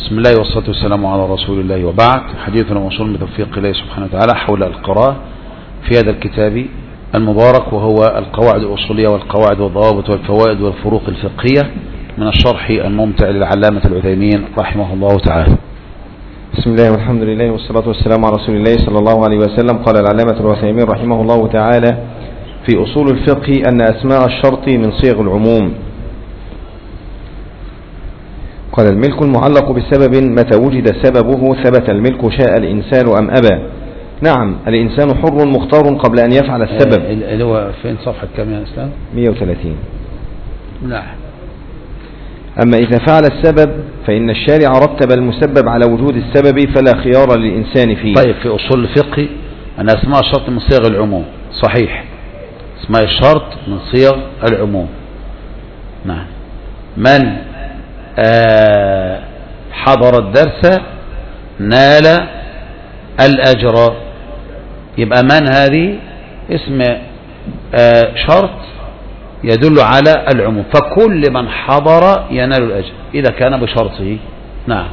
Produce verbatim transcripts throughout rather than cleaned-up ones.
بسم الله والصلاة والسلام على رسول الله، وبعد. حديثنا موصول بتوفيق الله سبحانه وتعالى حول القراءة في هذا الكتاب المبارك، وهو القواعد الأصولية والقواعد والضوابط والفوائد والفروق الفقهية من الشرح الممتع للعلامة العثيمين رحمه الله تعالى. بسم الله والحمد لله والصلاة والسلام على رسول الله صلى الله عليه وسلم. قال العلامة العثيمين رحمه الله تعالى في أصول الفقه أن أسماء الشرط من صيغ العموم. قال: الملك المعلق بسبب متى وجد سببه ثبت الملك شاء الإنسان أم أبى. نعم، الإنسان حر مختار قبل أن يفعل السبب. اللي هو فين صفحة كم يا إسلام؟ مئة وثلاثين. نعم. أما إذا فعل السبب فإن الشارع رتب المسبب على وجود السبب فلا خيار للإنسان فيه. طيب، في أصول الفقه أن أسماء الشرط من صيغ العموم. صحيح، اسماء الشرط من صيغ العموم. نعم. من آه حضر الدرس نال الأجر. يبقى من هذه اسم آه شرط يدل على العموم، فكل من حضر ينال الأجر إذا كان بشرطه. نعم.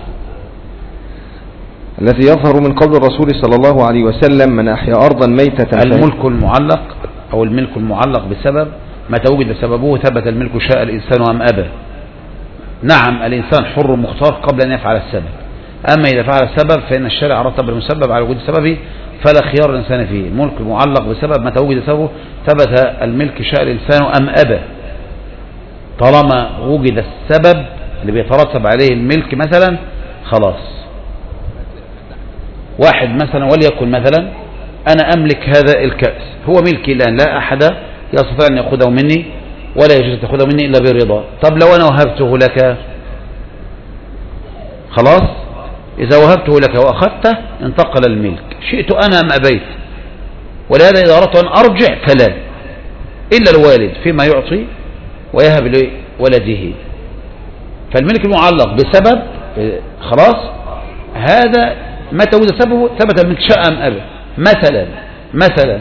الذي يظهر من قول الرسول صلى الله عليه وسلم: من أحيا أرضا ميتة. الملك المعلق أو الملك المعلق بسبب متى وجد سببه ثبت الملك شاء الإنسان أم أبى. نعم، الإنسان حر مختار قبل أن يفعل السبب. أما إذا فعل السبب فإن الشارع رتب المسبب على وجود سببه فلا خيار الإنسان فيه. الملك المعلق بسبب متى وجد سببه ثبت الملك شاء الإنسان أم أبى. طالما وجد السبب اللي بيترتب عليه الملك مثلا، خلاص. واحد مثلا وليكن مثلا أنا أملك هذا الكأس، هو ملكي الآن، لا أحد يستطيع أن يأخذه مني ولا يجوز تأخذه مني إلا برضا. طب لو أنا وهبته لك، خلاص، إذا وهبته لك وأخذته انتقل الملك، شئت أنا أم أبيت. ولهذا إذا أردت أن أرجع فلا، إلا الوالد فيما يعطي ويهب لولده. فالملك المعلق بسبب خلاص، هذا متى وجد سببه ثبت الملك شاء أم أبى. مثلا مثلا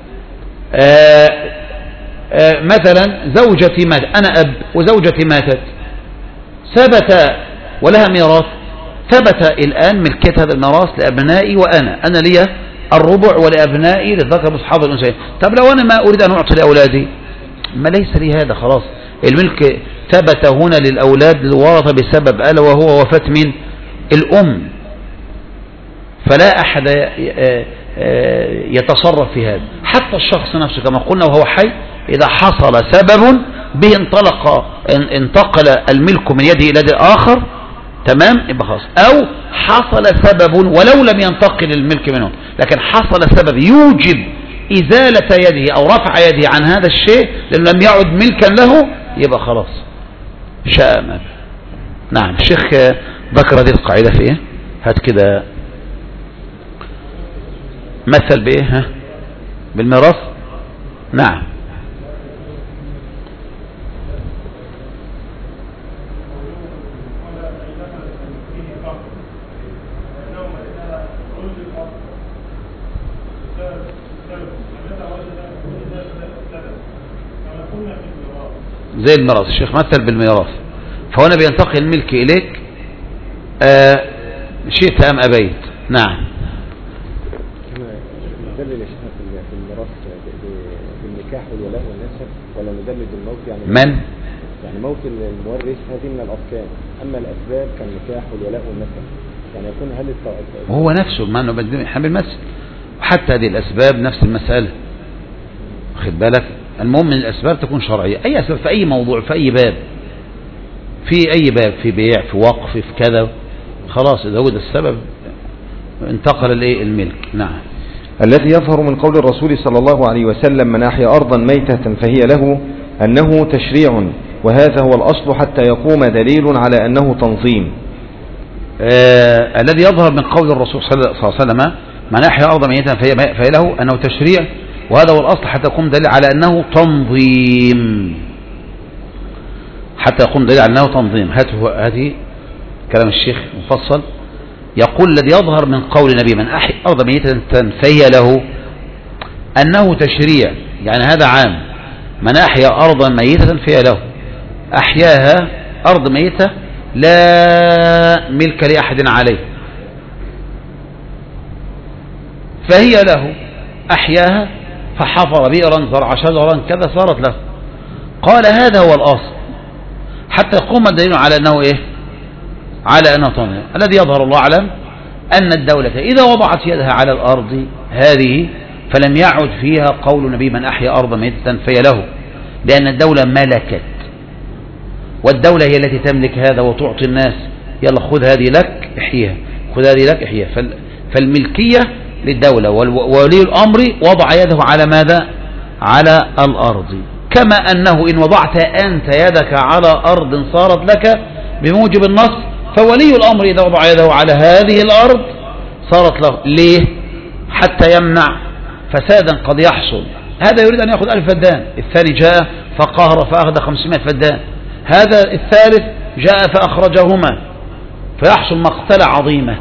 آه آه مثلا زوجتي ماتت، أنا أب وزوجتي ماتت، ثبت ولها ميراث، ثبت الآن ملكية هذا الميراث لأبنائي وأنا أنا لي الربع ولأبنائي للذكر مثل حظ الأنثيين. طب لو أنا ما أريد أن أعطي لأولادي، ما ليس لي هذا، خلاص. الملك ثبت هنا للأولاد الورثة بسبب ألا وهو وفاة من الأم، فلا أحد يتصرف في هذا. حتى الشخص نفسه كما قلنا وهو حي، إذا حصل سبب به انطلق انتقل الملك من يده إلى يد الآخر، تمام، يبقى خلاص. أو حصل سبب ولو لم ينتقل الملك منه، لكن حصل سبب يوجب إزالة يده أو رفع يده عن هذا الشيء لأنه لم يعد ملكا له، يبقى خلاص شاء ما. نعم. الشيخ ذكر هذه القاعدة في إيه؟ هات كده مثل بإيه؟ ها؟ بالميراث. نعم. زي الميراث، الشيخ مثل بالميراث، فهنا بينتقل الملك إليك آه شئت أم أبيت. نعم. ندلل في الميراث بالنكاح والولاء والنسب، ولا ندلل بالموت؟ يعني من؟ يعني موت المورث هذه من الأركان، أما الأسباب كالنكاح والولاء والنسب، يعني يكون هل التوقف هو نفسه ما أنه بدنا حمل مثل، وحتى هذه الأسباب نفس المسألة، واخد بالك. المهم من الأسباب تكون شرعية، أي أسباب في أي موضوع، في أي باب، في أي باب، في بيع، في وقف، في كذا، خلاص إذا وجد السبب انتقل الإيه الملك. نعم. الذي يظهر من قول الرسول صلى الله عليه وسلم: من أحيا أرضا ميتة فهي له، أنه تشريع، وهذا هو الأصل حتى يقوم دليل على أنه تنظيم. آه الذي يظهر من قول الرسول صلى الله عليه وسلم: من أحيا أرضا ميتة فهي له، أنه تشريع، وهذا هو الأصل حتى يقوم دليل على أنه تنظيم. حتى يقوم دليل على أنه تنظيم. هذه كلام الشيخ مفصل. يقول: الذي يظهر من قول النبي: من أحيا أرضا ميتة فهي له، أنه تشريع، يعني هذا عام. من أحيا أرضا ميتة فهي له، أحياها أرض ميتة لا ملك لأحد عليه، فهي له، أحياها فحفر بئرا زرع شجرا كذا صارت له. قال هذا هو الأصل حتى يقوم الدليل على أنه إيه؟ على أنه طمع. الذي يظهر الله أعلم أن الدولة إذا وضعت يدها على الأرض هذه فلم يعد فيها قول النبي من أحيا أرضا ميتة فهي له، لأن الدولة ملكت، والدولة هي التي تملك هذا وتعطي الناس يلا خذ هذه لك احييها، خذ هذه لك احييها. فالملكية للدولة، وولي الأمر وضع يده على ماذا؟ على الأرض. كما أنه إن وضعت أنت يدك على أرض صارت لك بموجب النص، فولي الأمر إذا وضع يده على هذه الأرض صارت له. ليه؟ حتى يمنع فسادا قد يحصل. هذا يريد أن يأخذ ألف فدان، الثاني جاء فقهر فأخذ خمسمائة فدان، هذا الثالث جاء فأخرجهما، فيحصل مقتلة عظيمة،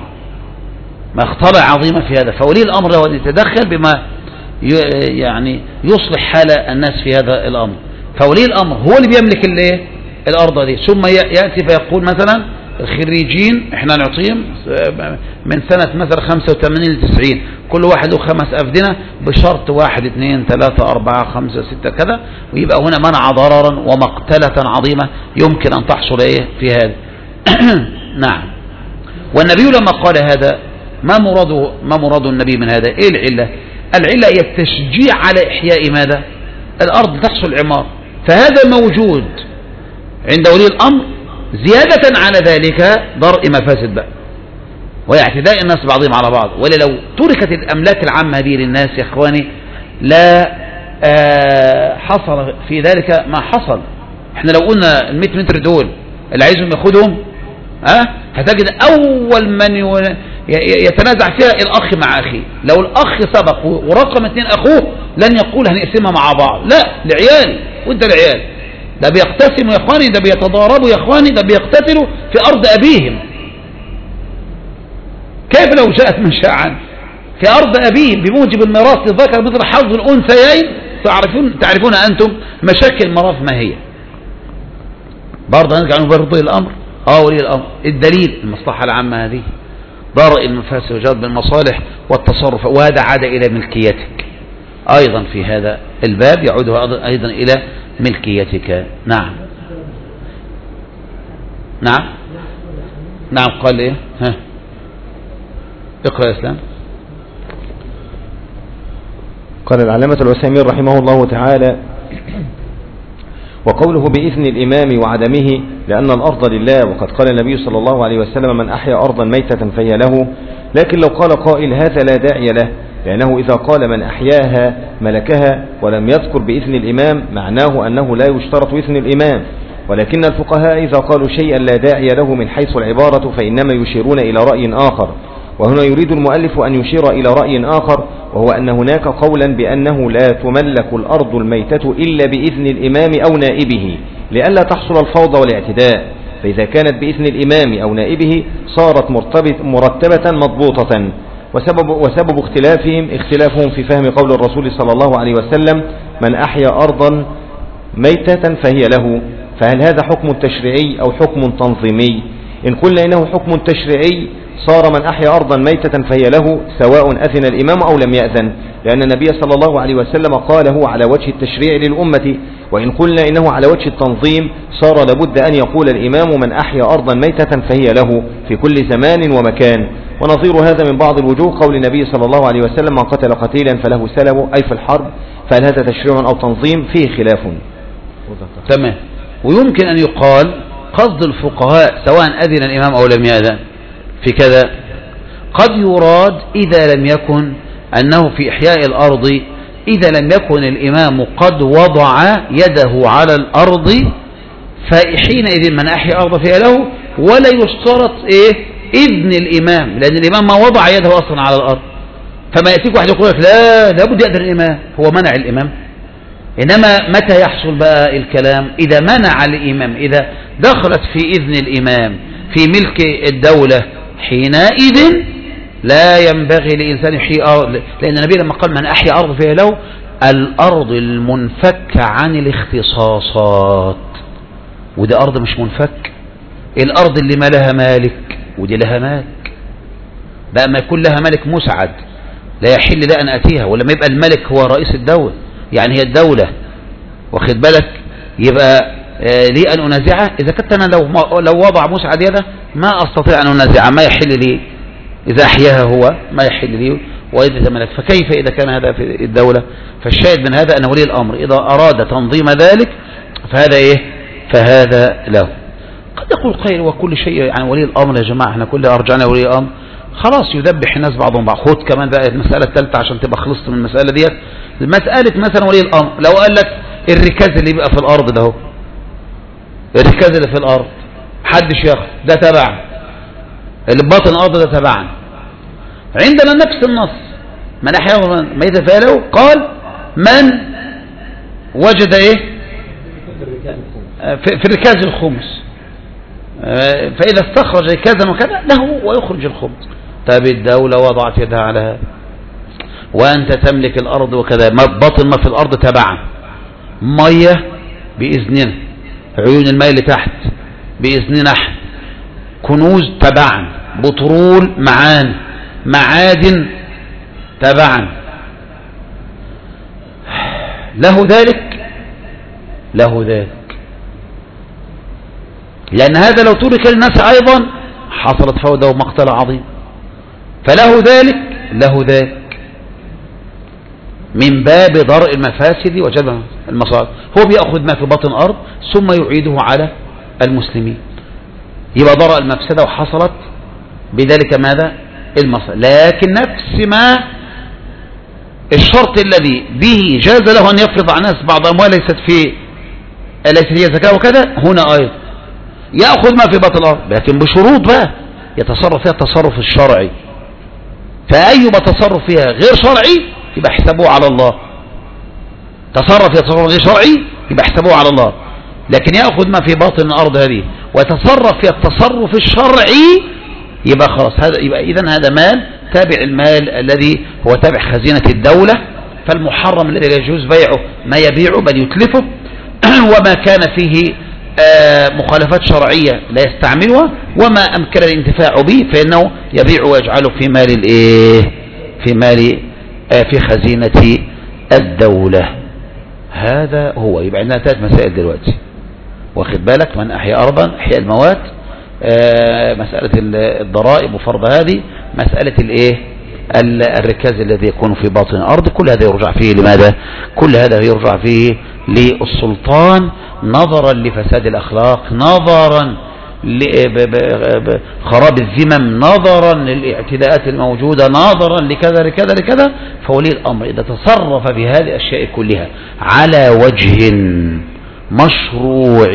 مقتلة عظيمة في هذا. فولي الأمر له أن يتدخل بما يعني يصلح حال الناس في هذا الأمر. فولي الأمر هو اللي بيملك الايه الأرض دي، ثم يأتي فيقول مثلا الخريجين احنا نعطيهم من سنة مثلا خمسة وثمانين لتسعين كل واحد له خمس أفدنة بشرط واحد اثنين ثلاثة أربعة خمسة ستة كذا، ويبقى هنا منع ضررا ومقتلة عظيمة يمكن أن تحصل ايه في هذا. نعم. والنبي لما قال هذا ما مراده ما مراد النبي من هذا؟ ايه العلة؟ العلة هي التشجيع على إحياء ماذا؟ الأرض تحصل عمار، فهذا موجود عند ولي الأمر زيادة على ذلك درء مفاسد بقى واعتداء الناس بعضهم على بعض. ولو تركت الأملاك العامة هذه للناس يا إخواني لا آه حصل في ذلك ما حصل. احنا لو قلنا المئة متر دول اللي عايزهم ياخدهم ها أه؟ هتجد أول من يتنازع فيها الأخ مع أخيه. لو الأخ سبق ورقم اثنين أخوه لن يقول هنقسمها مع بعض، لا لعيال وانت العيال، ده بيقتسموا يا اخواني، ده بيتضاربوا يا اخواني، ده بيقتتلوا في ارض ابيهم. كيف لو جاءت منشأ في ارض ابيهم بموجب الميراث للذكر مثل حظ الانثيين؟ تعرفون تعرفون انتم مشاكل الميراث ما هي. برضه هنرجع نقول ولي الامر اه ولي الامر الدليل المصلحه العامه هذه، درء المفاسد وجلب المصالح والتصرف، وهذا عاد الى ملكيتك ايضا في هذا الباب، يعود ايضا الى ملكيتك. نعم نعم نعم. قال ايه؟ ها اقرأ يا اسلام. قال العلامة العثيمين رحمه الله تعالى: وقوله بإذن الإمام وعدمه لأن الأرض لله، وقد قال النبي صلى الله عليه وسلم من أحيا أرضا ميتة فهي له. لكن لو قال قائل هذا لا داعي له، لأنه إذا قال من أحياها ملكها ولم يذكر بإذن الإمام معناه أنه لا يشترط إذن الإمام. ولكن الفقهاء إذا قالوا شيئا لا داعي له من حيث العبارة فإنما يشيرون إلى رأي آخر، وهنا يريد المؤلف أن يشير إلى رأي آخر، وهو أن هناك قولا بأنه لا تملك الأرض الميتة إلا بإذن الإمام أو نائبه لئلا تحصل الفوضى والاعتداء، فإذا كانت بإذن الإمام أو نائبه صارت مرتبة مضبوطة. وسبب, وسبب اختلافهم اختلافهم في فهم قول الرسول صلى الله عليه وسلم من أحيا أرضا ميتة فهي له، فهل هذا حكم تشريعي أو حكم تنظيمي؟ إن قلنا إنه حكم تشريعي صار من أحيا أرضا ميتة فهي له سواء أذن الإمام أو لم يأذن، لأن النبي صلى الله عليه وسلم قاله على وجه التشريع للأمة. وإن قلنا إنه على وجه التنظيم صار لابد أن يقول الإمام من أحيا أرضا ميتة فهي له في كل زمان ومكان. ونظير هذا من بعض الوجوه قول النبي صلى الله عليه وسلم من قتل قتيلا فله سلب أي في الحرب، فهل هذا تشريع أو تنظيم؟ فيه خلاف. تمام. ويمكن أن يقال قصد الفقهاء سواء أذن الإمام أو لم يأذن في كذا قد يراد إذا لم يكن أنه في إحياء الأرض، إذا لم يكن الإمام قد وضع يده على الأرض فحينئذ من أحيا الأرض فيها له، ولا يشترط إيه إذن الإمام، لأن الإمام ما وضع يده أصلا على الأرض. فما يأتيك واحد يقول لك لا لابد يأذن الإمام، هو منع الإمام. إنما متى يحصل بقى الكلام؟ إذا منع الإمام، إذا دخلت في إذن الإمام في ملك الدولة، حينئذ لا ينبغي لإنسان يحيي أرض، لأن النبي لما قال من أحيا أرض فيها له الأرض المنفك عن الاختصاصات، وده أرض مش منفك. الأرض اللي ما لها مالك ودي لها مالك، بقى ما يكون لها مالك مسعد لا يحل لي أن أتيها، ولما يبقى الملك هو رئيس الدولة يعني هي الدولة، واخد بالك، يبقى لي أن أنازعه. إذا كنت أنا لو لو وضع مسعد يده ما أستطيع أن أنازعه، ما يحل لي إذا أحياها هو ما يحل لي وإذا ملك، فكيف إذا كان هذا في الدولة؟ فالشاهد من هذا أن ولي الأمر إذا أراد تنظيم ذلك فهذا إيه؟ فهذا له. قد يقول قائل وكل شيء يعني ولي الأمر يا جماعة احنا كل أرجعنا ولي الأمر خلاص يذبح الناس بعضهم بعض. خد كمان بقى المسألة الثالثة عشان تبقى خلصت من المسألة ديت، مسألة مثلا ولي الأمر لو قال لك الركاز اللي بيبقى في الأرض ده هو الركاز اللي في الأرض محدش ياخد ده تبعنا، اللي باطن الأرض ده تبعنا، عندنا نفس النص من أحياه ميتة فعله قال من وجد إيه في الركاز الخمس فإذا استخرج ركازا وكذا له ويخرج الخمس. طيب الدولة وضعت يدها على هذا وأنت تملك الأرض وكذا، باطن ما في الأرض تبعا، مية بإذننا، عيون الماء اللي تحت بإذننا احنا، كنوز تبعا، بترول معان، معادن تبعا، له ذلك له ذلك، لأن هذا لو ترك للناس أيضا حصلت فوضى ومقتل عظيم، فله ذلك له ذلك من باب درء المفاسد وجلب المصالح. هو بيأخذ ما في بطن الأرض ثم يعيده على المسلمين، يبقى درء المفسدة وحصلت بذلك ماذا؟ المصالح. لكن نفس ما الشرط الذي به جاز له أن يفرض على الناس بعض أموال ليست في ليست هي زكاة وكذا، هنا أيضا يأخذ ما في بطن الأرض لكن بشروط بقى يتصرف فيها التصرف الشرعي، فأي تصرف فيها غير شرعي يبقى حسابه على الله، تصرف فيها تصرف غير شرعي يبقى حسابه على الله، لكن يأخذ ما في باطن الأرض هذه ويتصرف فيها التصرف الشرعي يبقى خلاص هذا، يبقى إذن هذا مال تابع المال الذي هو تابع خزينة الدولة، فالمحرم الذي لا يجوز بيعه ما يبيعه بل يتلفه، وما كان فيه مخالفات شرعية لا يستعملها، وما أمكن الانتفاع به فإنه يبيع ويجعله في مال الإيه في مال في خزينة الدولة. هذا هو. يبقى عندنا ثلاث مسائل دلوقتي، واخد بالك، من أحيا أرضا أحياء الموات، مسألة الضرائب وفرض هذه، مسألة الإيه الركاز الذي يكون في باطن الأرض، كل هذا يرجع فيه لماذا؟ كل هذا يرجع فيه للسلطان نظرا لفساد الأخلاق، نظرا لخراب الذمم، نظرا للاعتداءات الموجودة، نظرا لكذا لكذا لكذا. فولي الأمر إذا تصرف في هذه الأشياء كلها على وجه مشروع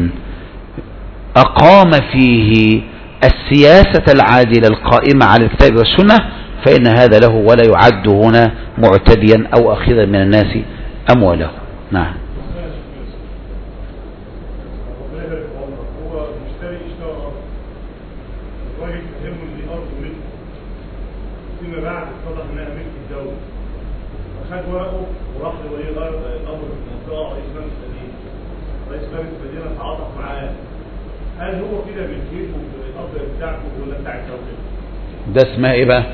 أقام فيه السياسة العادلة القائمة على الكتاب والسنة فإن هذا له ولا يعد هنا معتديا أو أخذا من الناس أمواله. نعم. خد ورقه وراح لولي الامر المنطقه رئيس مجلس المدينه، رئيس مجلس المدينه تعاطف معاه، هل هو كده بيجيبه الارض بتاعته ولا بتاع الدوله؟ ده اسمها ايه بقى؟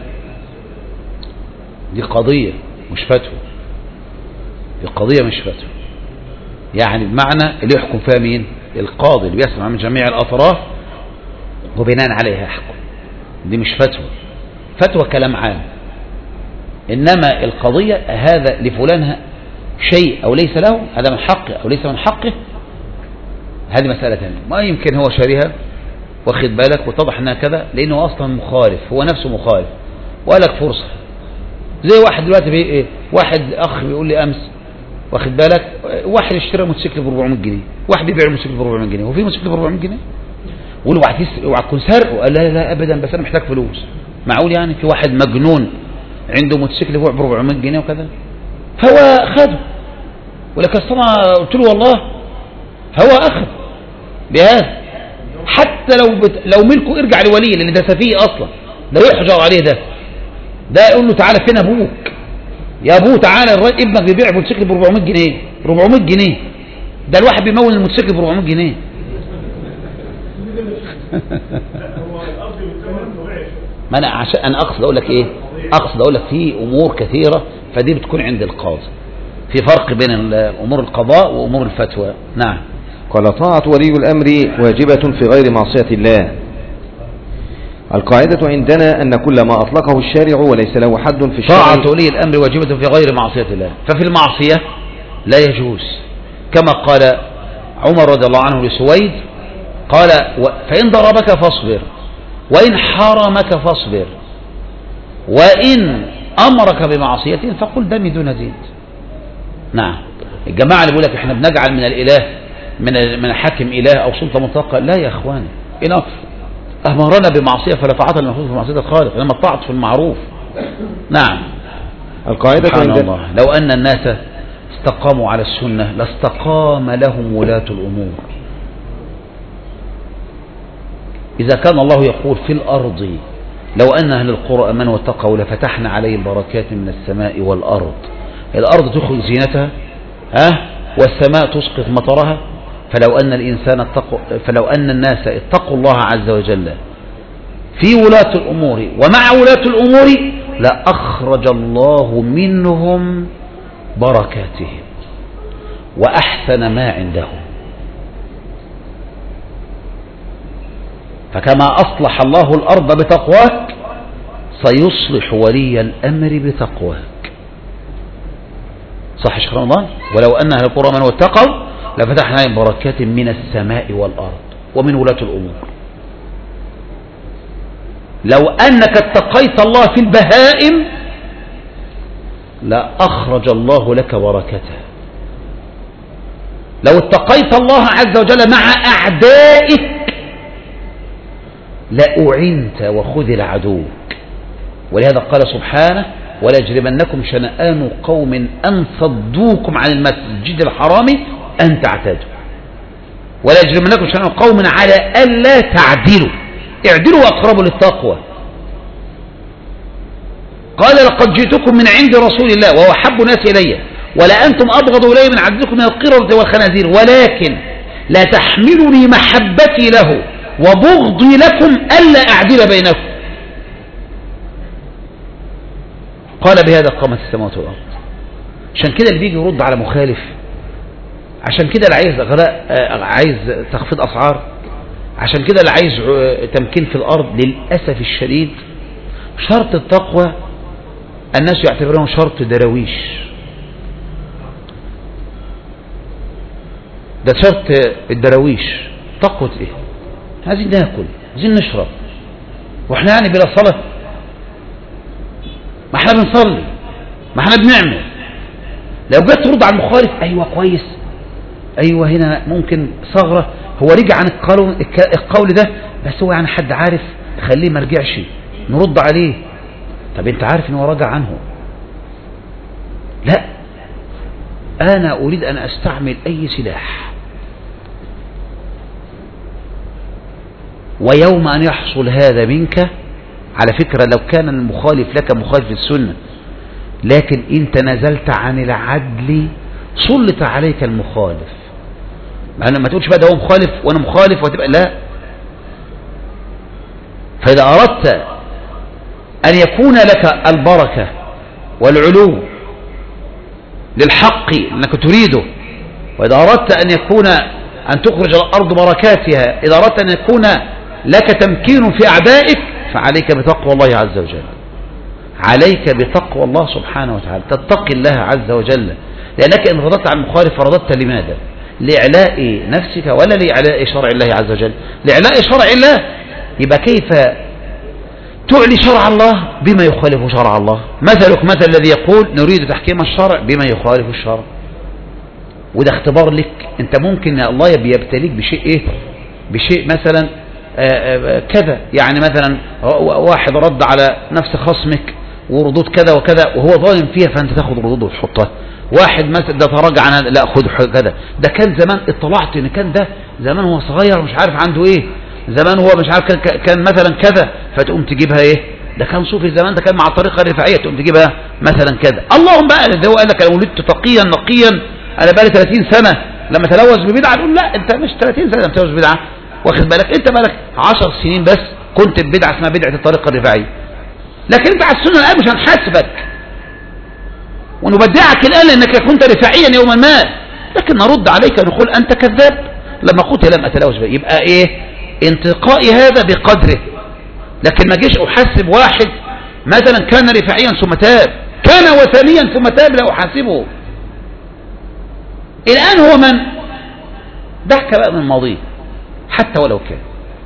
دي قضيه مش فتوى، دي قضيه مش فتوى، يعني بمعنى اللي يحكم فيها مين؟ القاضي اللي بيسمع من جميع الاطراف وبناء عليها يحكم. دي مش فتوى، فتوى كلام عام، إنما القضية هذا لفلان شيء أو ليس له، هذا من حقه أو ليس من حقه، هذه مسألة ثانية. ما يمكن هو شاريها واخد بالك واتضح أنها كذا لأنه أصلا مخالف، هو نفسه مخالف وقالك فرصة. زي واحد دلوقتي بي إيه؟ واحد أخ بيقول لي أمس واخد بالك واحد اشترى موتوسيكل ب أربعمائة جنيه، واحد بيبيع الموتوسيكل ب أربعمائة جنيه، هو في موتوسيكل ب أربعمائة جنيه؟ وقول له اوعى تكون سرقه، قال لا لا أبدا بس أنا محتاج فلوس. معقول يعني في واحد مجنون عنده موتوسيكل ب أربعمائة جنيه وكذا؟ فهو خده، ولكن اصلا قلت له والله هو اخذ بهذا، حتى لو بت... لو ملكه ارجع لوليه لان ده سفيه اصلا، ده يحجر عليه، ده ده يقول له تعالى فين ابوك يا ابوه، تعالى الراجل ابنك بيبيع موتوسيكل ب أربعمائة جنيه، أربعمائة جنيه، ده الواحد بيمول الموتوسيكل ب أربعمائة جنيه. هو الارض بالثمن طبيعي. ما انا عشان انا اقصد اقول لك ايه، اقصد اقول لك في امور كثيره فدي بتكون عند القاضي، في فرق بين امور القضاء وامور الفتوى. نعم. قال طاعة ولي الأمر واجبة في غير معصية الله. القاعدة عندنا أن كل ما أطلقه الشارع وليس له حد في الشرع. طاعة ولي الأمر واجبة في غير معصية الله، ففي المعصية لا يجوز، كما قال عمر رضي الله عنه لسويد، قال فإن ضربك فاصبر، وإن حرمك فاصبر، وإن أمرك بمعصية فقل دمي دون دين. نعم. الجماعة اللي بيقول لك احنا بنجعل من الإله من من الحاكم إله أو سلطة مطلقة، لا يا إخواني، إن أمرنا بمعصية فلا طاعة للمخلوق في معصية الخالق، إنما الطاعة في المعروف. نعم. القاعدة سبحان الله، لو أن الناس استقاموا على السنة لاستقام لهم ولاة الأمور. إذا كان الله يقول في الأرض لو أن أهل القرى آمنوا واتقوا لفتحنا عليهم بركات من السماء والأرض، الأرض تخرج زينتها ها والسماء تسقط مطرها، فلو أن الإنسان اتقوا فلو أن الناس اتقوا الله عز وجل في ولاة الأمور ومع ولاة الأمور لأخرج الله منهم بركاتهم وأحسن ما عندهم. فكما أصلح الله الأرض بتقواك سيصلح ولي الأمر بتقواك. صح شيخ رمضان؟ ولو أن أهل القرى من واتقوا لفتحنا عليهم بركات من السماء والأرض ومن ولاة الأمور. لو أنك اتقيت الله في البهائم لأخرج الله لك بركته. لو اتقيت الله عز وجل مع أعدائك لأعنت وخذل عدوك. ولهذا قال سبحانه ولا يجرمنكم شنآن قوم أن صدوكم عن المسجد الحرام أن تعتدوا. ولا يجرمنكم شنآن قوم على ألا تعدلوا، اعدلوا وأقربوا للتقوى. قال لقد جئتكم من عند رسول الله وهو أحب الناس إلي ولا أنتم أبغضوا إلي من عبدكم من القردة والخنازير ولكن لا تحملني محبتي له وبغضي لكم ألا أعدل بينكم. قال بهذا قامت السماوات والأرض. عشان كده اللي بيجي يرد على مخالف، عشان كده اللي عايز غلاء، عايز تخفيض أسعار، عشان كده اللي عايز تمكين في الأرض، للأسف الشديد شرط التقوى الناس يعتبرونه شرط درويش. ده شرط الدرويش. تقوى ايه؟ عايزين ناكل، عايزين نشرب، واحنا يعني بلا صلاة؟ ما احنا بنصلي، ما احنا بنعمل. لو جيت ترد على المخالف ايوه كويس، ايوه هنا ممكن ثغرة، هو رجع عن القول, القول ده بس هو يعني حد عارف خليه ما رجعش نرد عليه. طب انت عارف ان هو رجع عنه؟ لا، انا اريد ان استعمل اي سلاح، ويوم ان يحصل هذا منك، على فكرة لو كان المخالف لك مخالف السنة لكن انت نزلت عن العدل سلط عليك المخالف. ما تقولش بقى ده هو مخالف وانا مخالف وتبقى لا. فاذا اردت ان يكون لك البركة والعلو للحق انك تريده، واذا اردت ان يكون ان تخرج الارض بركاتها، اذا اردت ان يكون لك تمكين في اعدائك فعليك بتقوى الله عز وجل. عليك بتقوى الله سبحانه وتعالى، تتقي الله عز وجل، لأنك إن رضت عن المخالف فرضت لماذا؟ لإعلاء نفسك ولا لإعلاء شرع الله عز وجل؟ لإعلاء شرع الله. يبقى كيف تعلي شرع الله بما يخالف شرع الله؟ مثلك مثل الذي يقول نريد تحكيم الشرع بما يخالف الشرع. وده اختبار لك. انت ممكن يا الله يبتليك بشيء ايه؟ بشيء مثلا آآ آآ كذا، يعني مثلا واحد رد على نفس خصمك وردود كذا وكذا وهو ظالم فيها فانت تاخد ردود وتحطها. واحد مثلا ده تراجع عنها، لا خد كذا، ده كان زمان اطلعت ان كان ده زمان هو صغير مش عارف عنده ايه، زمان هو مش عارف كان, كان مثلا كذا، فتقوم تجيبها ايه؟ ده كان صوفي زمان، ده كان مع الطريقه الرفاعيه، تقوم تجيبها مثلا كذا. اللهم بقى ده هو قال لك انا ولدت تقيا نقيا، انا بقى لي ثلاثين سنه، لما تلوث ببدعه تقول لا انت مش ثلاثين سنه تلوث ببدعه، واخد بالك؟ انت بالك عشر سنين بس كنت ببدعة اسمها بدعة الطريقة الرفاعية، لكن انت على السنة الآن مش هنحاسبك ونبدعك الآن لأنك كنت رفاعيا يوما ما، لكن نرد عليك نقول أنت كذاب لما قلت لم أتلوث به. يبقى إيه انتقائي هذا بقدره، لكن ما جيش أحاسب واحد مثلا كان رفاعيا ثم تاب، كان وثنيا ثم تاب لا أحاسبه. الآن هو من ضحك بقى من ماضيه حتى ولو كان.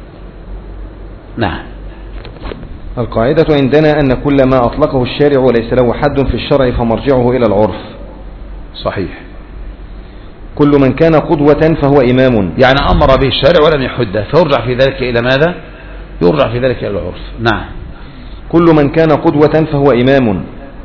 نعم. القاعدة عندنا أن كل ما أطلقه الشارع وليس له حد في الشرع فمرجعه إلى العرف. صحيح. كل من كان قدوة فهو إمام، يعني أمر به الشارع ولم يحده فيرجع في ذلك إلى ماذا؟ يرجع في ذلك إلى العرف. نعم. كل من كان قدوة فهو إمام.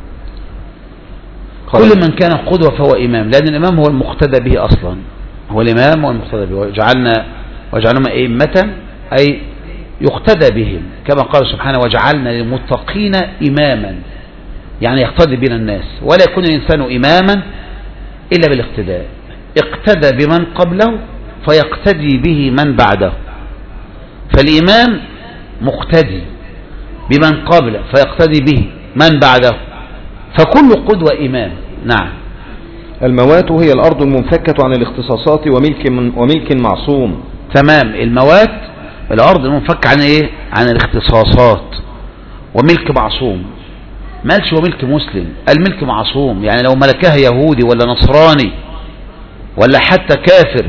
كل من كان قدوة فهو إمام، لأن الإمام هو المقتدى به أصلا، هو الإمام هو المقتدى به، وجعلنا وجعلهم أئمة أي يقتدى بهم، كما قال سبحانه وجعلنا للمتقين إماما، يعني يقتدي بنا الناس، ولا يكون الإنسان إماما إلا بالاقتداء، اقتدى بمن قبله فيقتدي به من بعده، فالإمام مقتدي بمن قبله فيقتدي به من بعده، فكل قدوة إمام. نعم. الموات هي الأرض المنفكة عن الاختصاصات وملك من وملك معصوم. تمام. الموات الأرض المنفكة عن إيه؟ عن الاختصاصات وملك معصوم. مالش وملك مسلم، الملك معصوم، يعني لو ملكها يهودي ولا نصراني ولا حتى كافر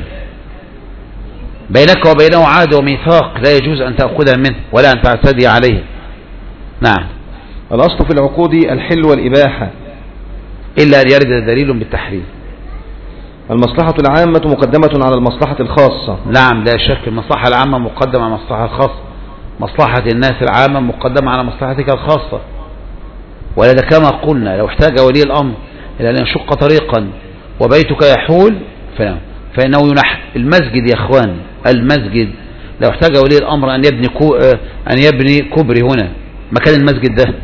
بينك وبينه عهد وميثاق لا يجوز أن تأخذها منه ولا أن تعتدي عليه. نعم. الأصل في العقود الحل والإباحة إلا أن يرد دليل بالتحريم. المصلحة العامة مقدمة على المصلحة الخاصة. نعم لا شك، المصلحة العامة مقدمة على المصلحة الخاصة، مصلحة الناس العامة مقدمة على مصلحتك الخاصة، ولذا كما قلنا لو احتاج ولي الأمر إلى أن يشق طريقا وبيتك يحول فإنه ينحى. المسجد يا إخوان، المسجد لو احتاج ولي الأمر أن يبني كو أن يبني كوبري هنا مكان المسجد ده،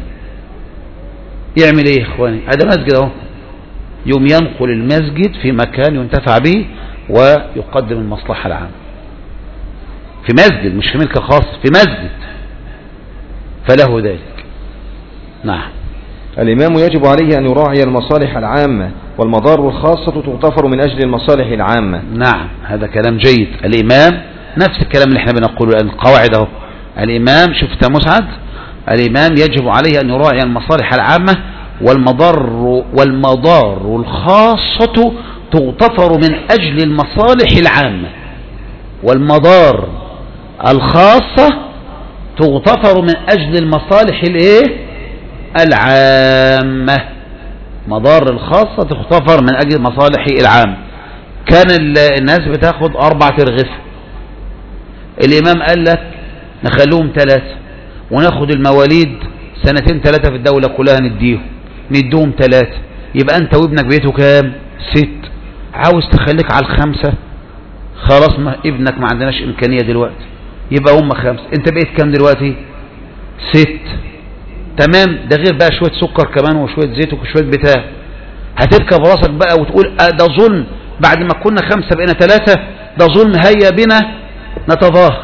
يعمل ايه يا إخواني؟ هذا مسجد اهو، يوم ينقل المسجد في مكان ينتفع به ويقدم المصلحة العامة في مسجد، مش في ملك خاص، في مسجد، فله ذلك. نعم. الإمام يجب عليه أن يراعي المصالح العامة والمضار الخاصة تغتفر من أجل المصالح العامة. نعم هذا كلام جيد. الإمام نفس الكلام اللي احنا بنقوله الآن، القواعد اهو. الإمام شفت مسعد، الإمام يجب عليه أن يراعي المصالح العامة والمضار والمضار الخاصة تغتفر من أجل المصالح العامة، والمضار الخاصة تغتفر من أجل المصالح الايه العامة. مضار الخاصة تغتفر من أجل المصالح العامة. كان الناس بتاخد أربعة ترغف، الإمام قال لك نخلوهم ثلاثة وناخد المواليد سنتين ثلاثة في الدولة كلها نديهم ندوهم ثلاثة، يبقى أنت وابنك بيته كام؟ ست. عاوز تخليك على الخمسة، خلاص ما ابنك ما عندناش إمكانية دلوقتي، يبقى هم خمسة، أنت بقيت كام دلوقتي؟ ست. تمام. ده غير بقى شوية سكر كمان وشوية زيت وشوية بتاع. هتركب راسك بقى وتقول ده ظلم بعد ما كنا خمسة بقينا ثلاثة، ده ظلم، هيا بنا نتظاهر.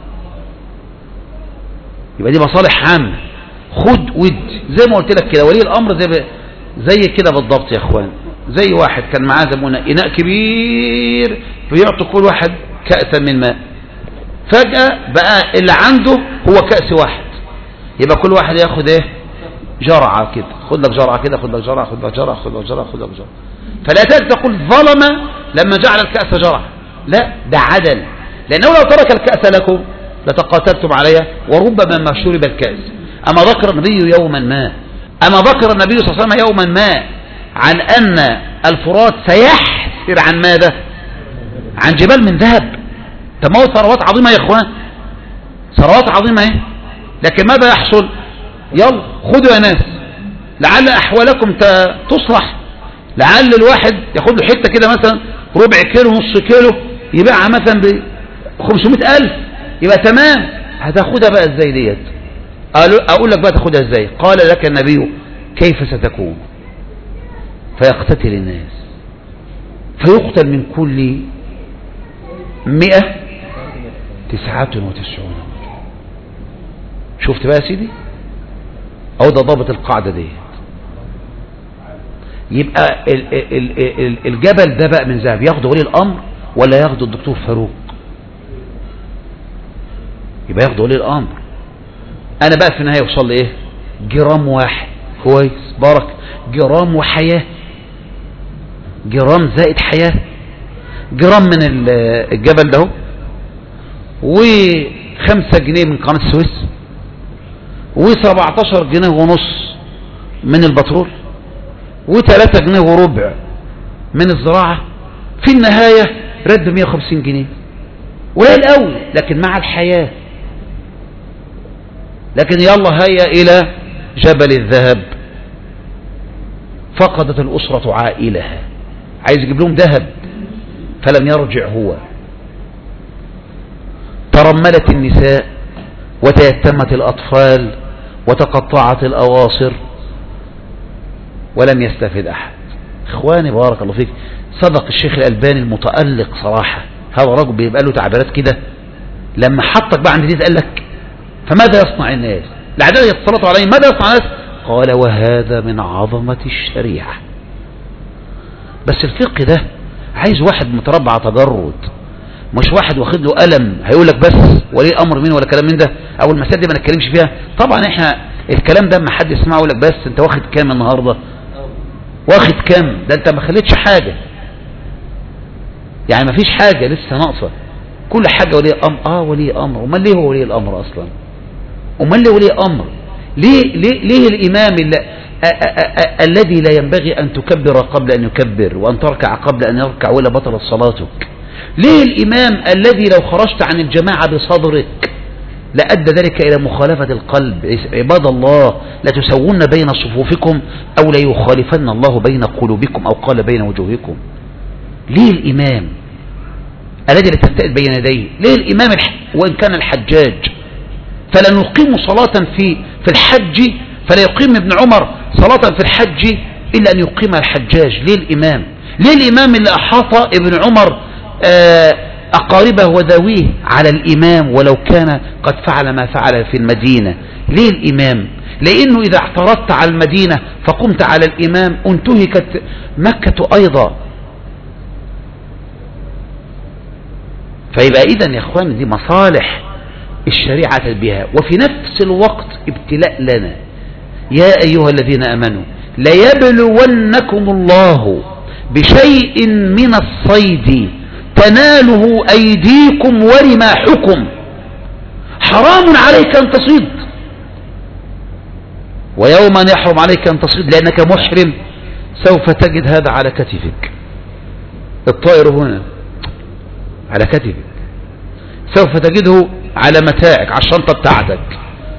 يبقى دي مصالح عامة، خد ود زي ما قلت لك كده. ولي الأمر زي زي كده بالضبط يا اخوان، زي واحد كان معاه زمونه إناء كبير بيعطي كل واحد كأسا من ماء، فجأة بقى اللي عنده هو كأس واحد، يبقى كل واحد ياخد ايه؟ جرعة كده، خد لك جرعة كده، خد لك جرعة، خد لك جرعة، خد لك جرعة، خد لك جرعة. فلا تقول ظلم لما جعل الكأس جرعة، لا ده عدل، لأنه لو ترك الكأس لكم لتقاتلتم عليها وربما ما شرب الكأس. أما ذكر النبي يوما ما أما ذكر النبي صلى الله عليه وسلم يوما ما عن أن الفرات سيحسر عن ماذا؟ عن جبال من ذهب. تموت ثروات عظيمة يا إخوان، ثروات عظيمة اهي، لكن ماذا يحصل؟ يلا خذوا يا ناس لعل أحوالكم تصلح، لعل الواحد ياخد له حتة كده مثلا ربع كيلو نص كيلو يبيعها مثلا ب خمسمائة ألف، يبقى تمام. هتاخدها بقى ازاي ديت؟ اقول لك بقى تاخدها ازاي. قال لك النبي كيف ستكون؟ فيقتتل الناس فيقتل من كل مئة تسعة وتسعون. شفت بقى يا سيدي؟ أو ده ضابط القاعدة دي. يبقى ال ال ال الجبل ده بقى من ذهب ياخده ولي الأمر ولا ياخده الدكتور فاروق؟ يبقى ياخده ولي الأمر. أنا بقى في النهاية يوصل لي إيه؟ جرام واحد. كويس بارك. جرام وحياة، جرام زائد حياة، جرام من الجبل ده وخمسة جنيه من قناة السويس وسبعتاشر جنيه ونص من البترول وثلاثة جنيه وربع من الزراعة. في النهاية رد مية وخمسين جنيه قليل قوي، لكن مع الحياة. لكن يلا هيا إلى جبل الذهب. فقدت الأسرة عائلها، عايز يجيب لهم ذهب فلم يرجع هو. ترملت النساء وتيتمت الأطفال وتقطعت الأواصر ولم يستفد أحد. إخواني بارك الله فيك، صدق الشيخ الألباني المتألق صراحة. هذا رجل بيبقى له تعبيرات كده لما حطك بقى عند دي قال لك فماذا يصنع الناس؟ الأعداء يتسلطوا عليهم، ماذا يصنع الناس؟ قال وهذا من عظمة الشريعة. بس الفقه ده عايز واحد متربع على تجرد، مش واحد واخد له قلم هيقول لك بس ولي امر مين ولا كلام من ده. او المسائل دي ما نتكلمش فيها طبعا. احنا الكلام ده ما حد يسمعه يقول لك بس انت واخد كام النهارده؟ واخد كام؟ ده انت ما خليتش حاجه، يعني ما فيش حاجه لسه ناقصه. كل حاجه ولي امر. اه ولي امر. امال ليه هو ولي الامر اصلا؟ امال ليه ولي امر؟ ليه ليه ليه الامام اللي أ أ أ الذي لا ينبغي ان تكبر قبل ان يكبر وان تركع قبل ان يركع ولا بطلت صلاتك؟ ليه الإمام الذي لو خرجت عن الجماعة بصدرك لأدى ذلك إلى مخالفة القلب؟ عباد الله لا تسوون بين صفوفكم أو لا يخالفن الله بين قلوبكم أو قال بين وجوهكم. ليه الإمام الذي لا تستقل بين يديه؟ ليه الإمام الح... وإن كان الحجاج فلا نقيم صلاة في في الحج فلا يقيم ابن عمر صلاة في الحج إلا أن يقيم الحجاج؟ ليه الإمام؟ ليه الإمام اللي أحاط ابن عمر أقاربه وذويه على الإمام ولو كان قد فعل ما فعل في المدينة؟ ليه الإمام؟ لأنه إذا اعترضت على المدينة فقمت على الإمام انتهكت مكة أيضا. فيبقى إذن يا أخوان دي مصالح الشريعة بها، وفي نفس الوقت ابتلاء لنا. يا أيها الذين آمنوا ليبلونكم الله بشيء من الصيد تناله أيديكم ورماحكم حرام عليك أن تصيد، ويوما يحرم عليك أن تصيد لأنك محرم سوف تجد هذا على كتفك. الطائر هنا على كتفك، سوف تجده على متاعك على الشنطة بتاعتك.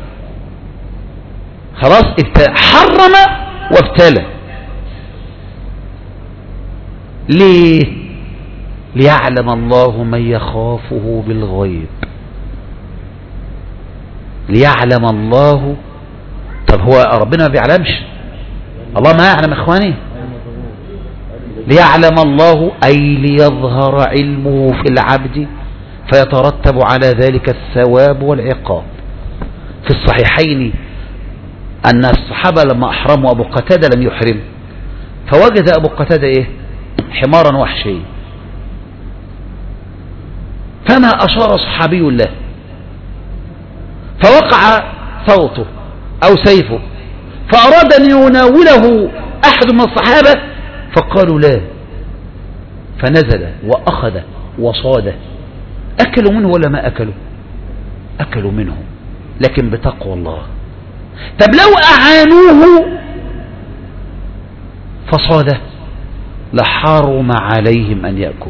خلاص حرم وابتلى. ليه؟ ليعلم الله من يخافه بالغيب. ليعلم الله. طب هو ربنا ما بيعلمش؟ الله ما يعلم اخواني. ليعلم الله أي ليظهر علمه في العبد فيترتب على ذلك الثواب والعقاب. في الصحيحين أن الصحابة لما أحرموا أبو قتادة لم يحرم، فوجد أبو قتادة إيه؟ حمارا وحشيا، فما أشار صحابي له فوقع صوته أو سيفه، فأراد أن يناوله أحد من الصحابة فقالوا لا، فنزل وأخذ وصاده. أكلوا منه ولا ما أكلوا؟ أكلوا منه، لكن بتقوى الله. طب لو أعانوه فصاده لحرم عليهم أن يأكل.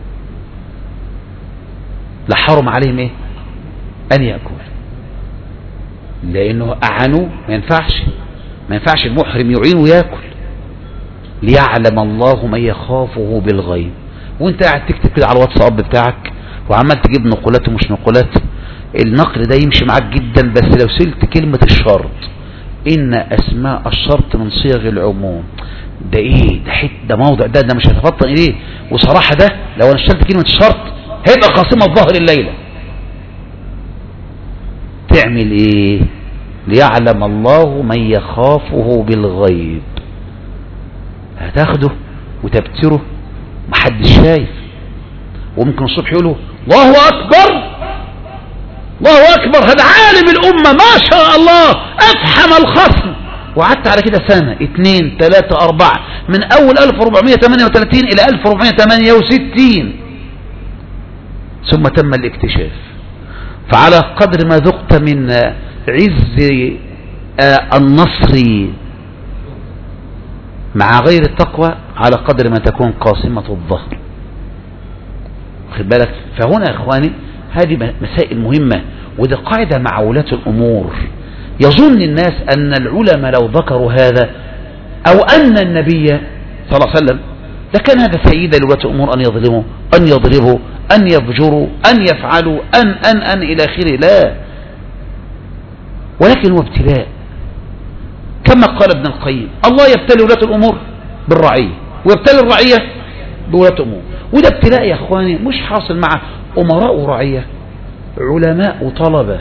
لحرم عليهم إيه؟ أن يأكل، لأنه أعانوه. ما ينفعش ما ينفعش المحرم يعين ويأكل. ليعلم الله من يخافه بالغيب. وانت قاعد تكتب كده على الواتساب بتاعك وعمال تجيب نقولات ومش نقولات، النقل ده يمشي معاك جدا، بس لو سلت كلمة الشرط، إن أسماء الشرط من صيغ العموم، ده إيه؟ ده حت ده موضع ده ده مش هتفطن إليه. وصراحة ده لو أنا اشتلت كلمة الشرط هيبقى قاسمة الظهر الليلة. تعمل ايه؟ ليعلم الله من يخافه بالغيب. هتاخده وتبتره محدش شايف، وممكن الصبح يقولوا الله أكبر الله أكبر، هذا عالم الأمة ما شاء الله أفحم الخصم، وقعدت على كده سنة اتنين تلاتة أربعة من أول ألف وأربعمائة وثمانية وثلاثين إلى ألف وأربعمائة وثمانية وستين ثم تم الاكتشاف. فعلى قدر ما ذقت من عز النصر مع غير التقوى على قدر ما تكون قاسمة الظهر. خد بالك. فهنا يا إخواني هذه مسائل مهمة، وده قاعدة مع ولاة الأمور. يظن الناس أن العلماء لو ذكروا هذا أو أن النبي صلى الله عليه وسلم لكان هذا سيدا لولاة الأمور أن يظلموا أن يضربوا أن يفجروا أن يفعلوا أن أن أن إلى آخره. لا، ولكن هو ابتلاء، كما قال ابن القيم الله يبتلي ولاة الأمور بالرعية ويبتلي الرعية بولاة الأمور. وده ابتلاء يا أخواني مش حاصل مع أمراء ورعية، علماء وطلبة،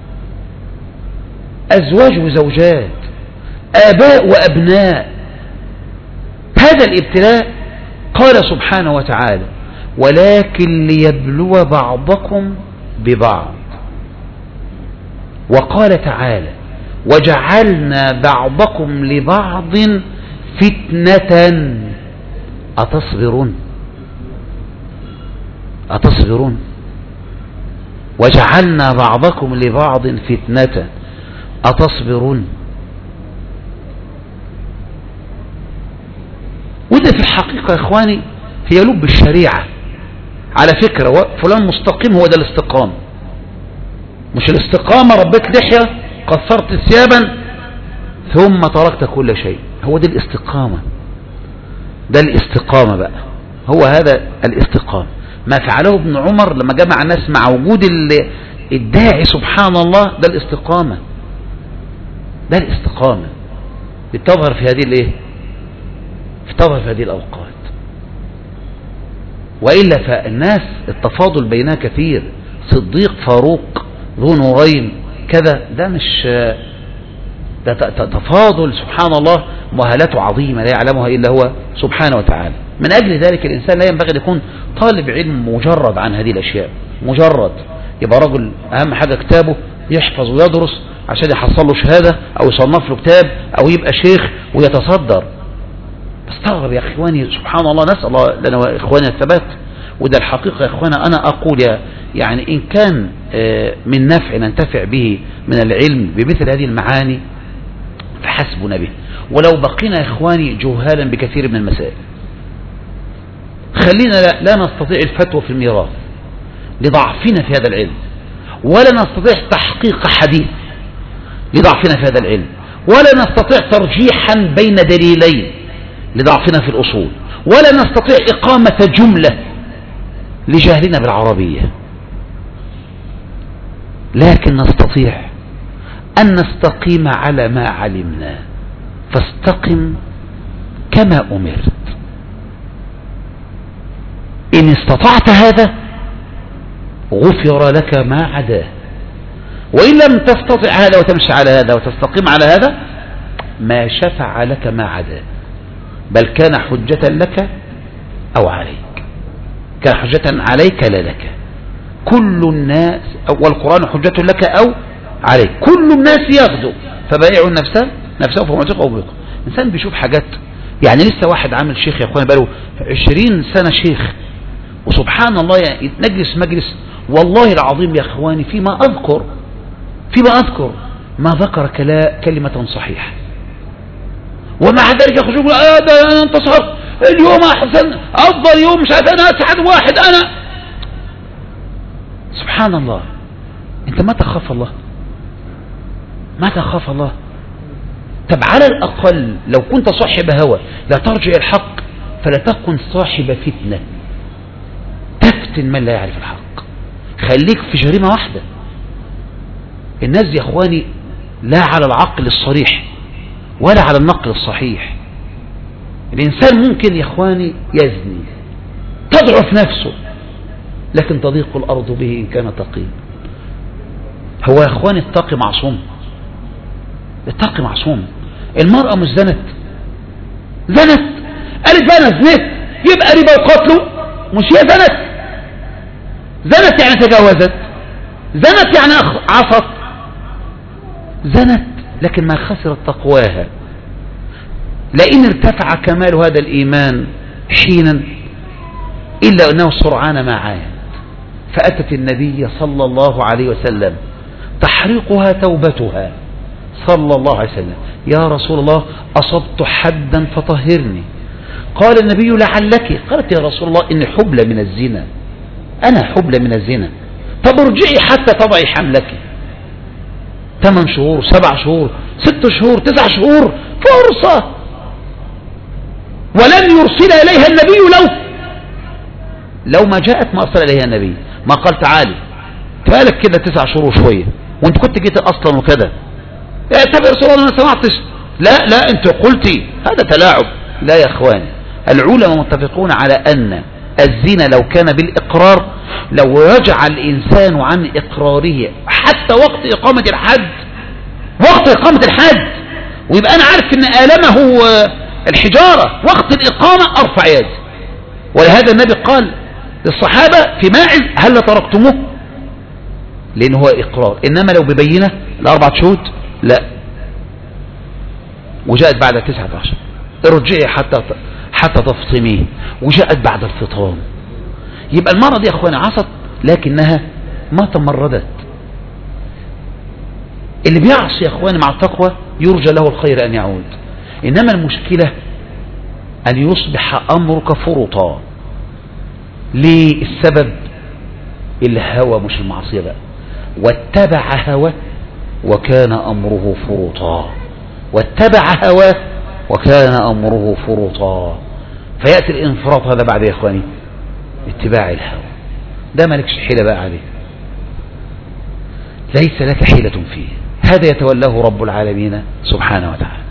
أزواج وزوجات، آباء وأبناء. هذا الابتلاء قال سبحانه وتعالى ولكن ليبلو بعضكم ببعض. وقال تعالى وجعلنا بعضكم لبعض فتنة أتصبرون أتصبرون وجعلنا بعضكم لبعض فتنة أتصبرون. وده في الحقيقة يا إخواني هي لب الشريعة. على فكرة فلان مستقيم هو ده الاستقامة، مش الاستقامة ربيت لحية قصرت ثيابا ثم تركت كل شيء. هو ده الاستقامة، ده الاستقامة بقى، هو هذا الاستقامة. ما فعله ابن عمر لما جمع الناس مع وجود الداعي سبحان الله، ده الاستقامة، ده الاستقامة بتظهر في هذه الايه بتظهر في هذه الأوقات. وإلا فالناس التفاضل بينها كثير، صديق فاروق ذو نورين كذا، ده مش ده تفاضل سبحان الله مهالاته عظيمة لا يعلمها إلا هو سبحانه وتعالى. من أجل ذلك الإنسان لا ينبغي أن يكون طالب علم مجرد عن هذه الأشياء، مجرد يبقى رجل أهم حاجة كتابه يحفظ ويدرس عشان يحصل له شهادة أو يصنف له كتاب أو يبقى شيخ ويتصدر. استغرب يا إخواني سبحان الله، نسأل الله لنا وإخواني الثبات. وده الحقيقة يا إخوانا أنا أقول يا يعني إن كان من نفع ننتفع به من العلم بمثل هذه المعاني فحسبنا به، ولو بقينا يا إخواني جهالا بكثير من المسائل. خلينا لا, لا نستطيع الفتوى في الميراث لضعفنا في هذا العلم، ولا نستطيع تحقيق حديث لضعفنا في هذا العلم، ولا نستطيع ترجيحا بين دليلين لضعفنا في الأصول، ولا نستطيع إقامة جملة لجهلنا بالعربية. لكن نستطيع أن نستقيم على ما علمنا، فاستقم كما أمرت. إن استطعت هذا غفر لك ما عداه، وإن لم تستطع هذا وتمشي على هذا وتستقيم على هذا ما شفع لك ما عداه، بل كان حجة لك أو عليك، كان حجة عليك لا لك. كل الناس والقرآن حجة لك أو عليك، كل الناس يغدو فبائع نفسه نفسه فهو معتق أو بيق. إنسان بيشوف حاجات، يعني لسه واحد عامل شيخ يا أخواني بقاله عشرين سنة شيخ، وسبحان الله يعني نجلس مجلس والله العظيم يا أخواني فيما أذكر فيما أذكر ما ذكر كلمة صحيحة، ومع ذلك يخرجون آه أنا انتصرت اليوم أحسن أفضل يوم مش عارف أنا أسعد واحد أنا. سبحان الله، أنت ما تخاف الله؟ ما تخاف الله؟ طب على الأقل لو كنت صاحب هوى لا ترجع الحق فلا تكن صاحب فتنة تفتن من لا يعرف الحق. خليك في جريمة واحدة. الناس يا أخواني لا على العقل الصريح ولا على النقل الصحيح. الإنسان ممكن يا أخواني يزني تضعف نفسه لكن تضيق الأرض به إن كان تقي. هو يا اخوان التقي معصوم؟ التقي معصوم. المرأة مش زنت؟ زنت، قالت بقى انا زنت، يبقى ربا وقتله، مش هي زنت؟ زنت يعني تجاوزت، زنت يعني عصت، زنت لكن ما خسرت تقواها. لئن ارتفع كمال هذا الإيمان حينا إلا أنه سرعان ما عاد. فأتت النبي صلى الله عليه وسلم تحرقها توبتها صلى الله عليه وسلم: يا رسول الله أصبت حدا فطهرني. قال النبي: لعلك. قالت: يا رسول الله إني حبلى من الزنا، أنا حبلى من الزنا. طب ارجعي حتى تضعي حملك. ثمان شهور، سبع شهور، ست شهور، تسع شهور، فرصة. ولم يرسل إليها النبي لو لو ما جاءت ما أرسل إليها النبي، ما قال تعالي تبالك كده تسع شهور وشوية وانت كنت جيت أصلا وكده، طب يا رسول الله ما سمعتش. لا لا انت قلتي، هذا تلاعب. لا يا اخواني، العلماء متفقون على أن الزنا لو كان بالإقرار، لو رجع الإنسان عن إقراره حتى وقت إقامة الحد، وقت إقامة الحد، ويبقى أنا عارف أن آلمه الحجارة، وقت الإقامة أرفع يدي. ولهذا النبي قال للصحابة في ماعز: هل تركتموه؟ لأنه هو إقرار. إنما لو ببينة الأربعة شهود لا. وجاءت بعد تسعة عشر: ارجعي حتى حتى تفطميه. وجاءت بعد الفطام. يبقى المرة دي يا أخواني عصت لكنها ما تمردت. اللي بيعصي يا أخواني مع التقوى يرجى له الخير أن يعود. إنما المشكلة أن يصبح أمرك فرطا. ليه؟ السبب الهوى مش المعصية بقى. واتبع هوى وكان أمره فرطا، واتبع هوى وكان أمره فرطا. فيأتي الانفراط هذا بعد يا إخواني اتباع الهوى. ده مالكش حيلة بقى عليه، ليس لك حيلة فيه. هذا يتولاه رب العالمين سبحانه وتعالى.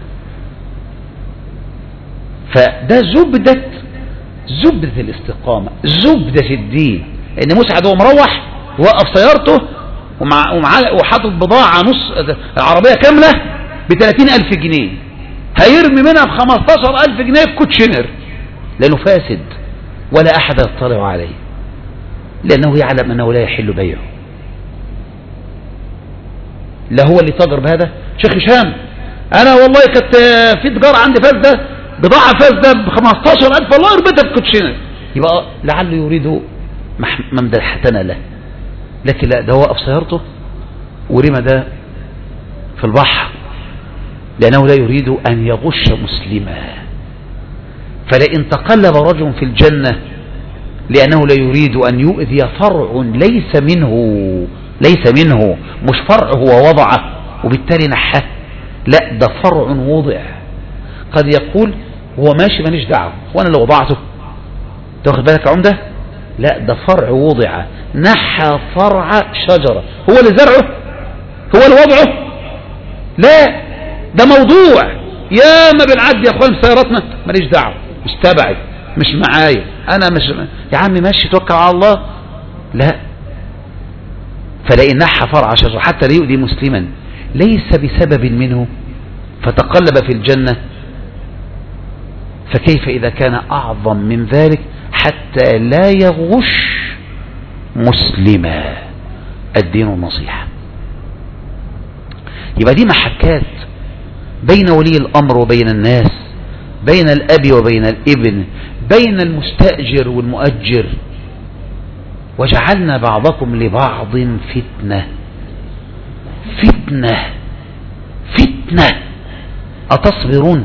فده زبدة زبدة الاستقامة، زبدة الدين. ان مسعد هو مروح وقف سيارته ومع وحاطط بضاعة نص العربية كاملة بثلاثين ألف جنيه، هيرمي منها بخمستاشر ألف جنيه كوتشنر، لأنه فاسد ولا أحد يطلع عليه، لأنه يعلم أنه لا يحل بيعه. لا هو اللي تجر بهذا. شيخ هشام أنا والله كانت في تجارة عندي فاسدة، بضاعة فاسدة بخمستاشر ألف، والله ربيتها بكوتشنر، يبقى لعله يريد ممدحتنا له. لكن لا، ده هو وقف سيارته ورمى ده في البحر، لأنه لا يريد أن يغش مسلما. فلئن تقلب رجل في الجنة لأنه لا يريد أن يؤذي فرع ليس منه، ليس منه، مش فرع هو وضعه وبالتالي نحاه، لا ده فرع وضع. قد يقول هو ماشي مانيش دعوه وانا اللي وضعته، تاخد بالك يا عمده؟ لا ده فرع وضع، نحى فرع شجرة، هو اللي زرعه، هو اللي وضعه، لا ده موضوع. يا ما بنعدي يا اخوان سياراتنا ماليش دعوه، مش تبعي، مش معايا، انا مش يا عم ماشي توكل على الله. لا، فلئن نحى فرع شجرة حتى لا يؤذي مسلما ليس بسبب منه فتقلب في الجنة، فكيف إذا كان أعظم من ذلك حتى لا يغش مسلما؟ الدين النصيحة. يبقى دي محكات بين ولي الأمر وبين الناس، بين الأب وبين الابن، بين المستأجر والمؤجر. وجعلنا بعضكم لبعض فتنة. فتنة فتنة أتصبرون؟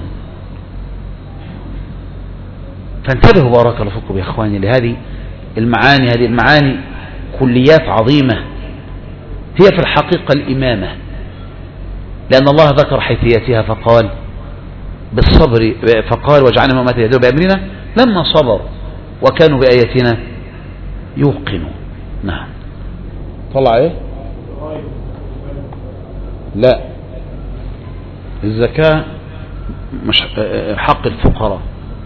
فانتبهوا بارك الله فيكم يا اخواني لهذه المعاني. هذه المعاني كليات عظيمة، هي في الحقيقة الإمامة، لأن الله ذكر حيثياتها فقال بالصبر، فقال وجعلنا ما يهدون بأمرنا لما صبر وكانوا بآياتنا يوقنون. نعم. طلع ايه؟ لا، الزكاة مش حق الفقراء،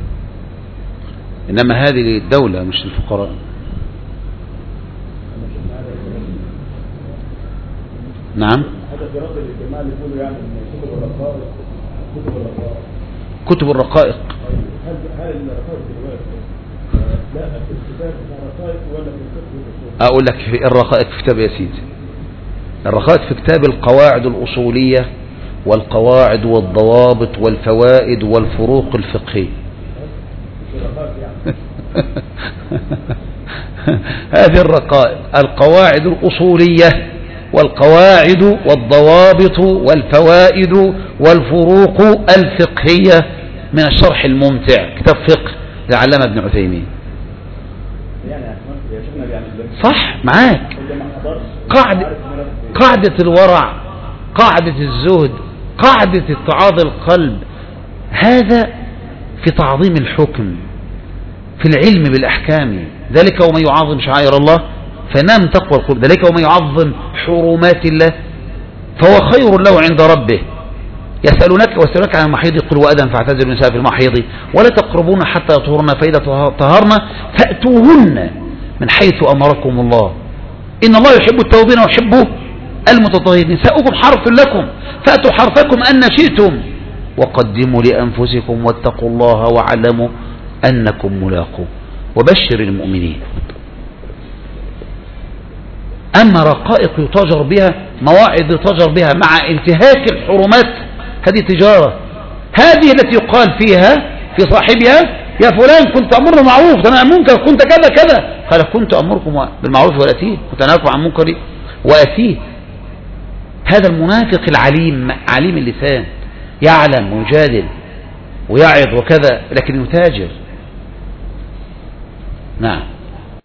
إنما هذه للدولة مش للفقراء. نعم. هذا في رد للجماعة اللي يقولوا يعني ان كتب الرقائق كتب الرقائق كتب الرقائق هل هل الرقائق دلوقتي لا في الكتاب الرقائق ولا في الكتب؟ اقول لك في الرقائق في كتاب يا سيدي. الرقائق في كتاب القواعد الأصولية والقواعد والضوابط والفوائد والفروق الفقهية. هذه الرقائق القواعد الأصولية والقواعد والضوابط والفوائد والفروق الفقهية من الشرح الممتع، كتاب فقه لعلامة ابن عثيمين. صح معاك. قاعدة قاعدة الورع، قاعدة الزهد، قاعدة اتعاظ القلب، هذا في تعظيم الحكم، في العلم بالأحكام. ذلك ومن يعظم شعائر الله فإنها من تقوى القلوب. ذلك ومن يعظم حرمات الله فهو خير له عند ربه. يسألونك ويسألونك عن المحيض قل وأذن فاعتزلوا النساء في المحيض ولا تقربون حتى يطهرن فإذا طهرن فأتوهن من حيث أمركم الله إن الله يحب التوابين ويحب المتطهرين. نساؤكم حرث لكم فأتوا حرثكم أن شئتم وقدموا لأنفسكم واتقوا الله واعلموا أنكم ملاقوه وبشر المؤمنين. أما رقائق يتاجر بها، مواعظ يتاجر بها مع انتهاك الحرمات، هذه تجارة. هذه التي يقال فيها في صاحبها يا فلان كنت أمرنا معروف أنا منكر كنت كذا كذا، قال كنت أمركم بالمعروف وأتيه كنت أنهاكم عن منكر وأتيه. هذا المنافق العليم عليم اللسان، يعلم ويجادل ويعظ وكذا لكن يتاجر. نعم.